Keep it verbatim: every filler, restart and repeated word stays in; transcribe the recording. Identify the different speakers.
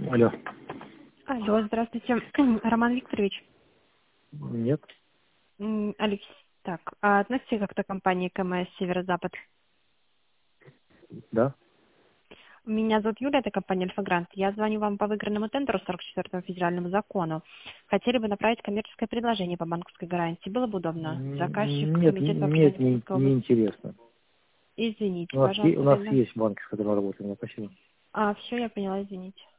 Speaker 1: Алло.
Speaker 2: Алло, здравствуйте. Роман Викторович.
Speaker 1: Нет.
Speaker 2: М, Алексей, так, а относитесь как-то к компании КМС «Северо-Запад»?
Speaker 1: Да.
Speaker 2: Меня зовут Юля, это компания «Альфа-Грант». Я звоню вам по выигранному тендеру сорок четвёртому федеральному закону. Хотели бы направить коммерческое предложение по банковской гарантии. Было бы удобно. Заказчик,
Speaker 1: М, Нет,
Speaker 2: комитет по
Speaker 1: мне это
Speaker 2: образованию
Speaker 1: не,
Speaker 2: Московской
Speaker 1: не
Speaker 2: области.
Speaker 1: интересно.
Speaker 2: Извините,
Speaker 1: У нас, е- у
Speaker 2: пожалуйста,
Speaker 1: нас
Speaker 2: тогда.
Speaker 1: есть банки, с которыми работаем. Спасибо.
Speaker 2: А, все, я поняла, извините.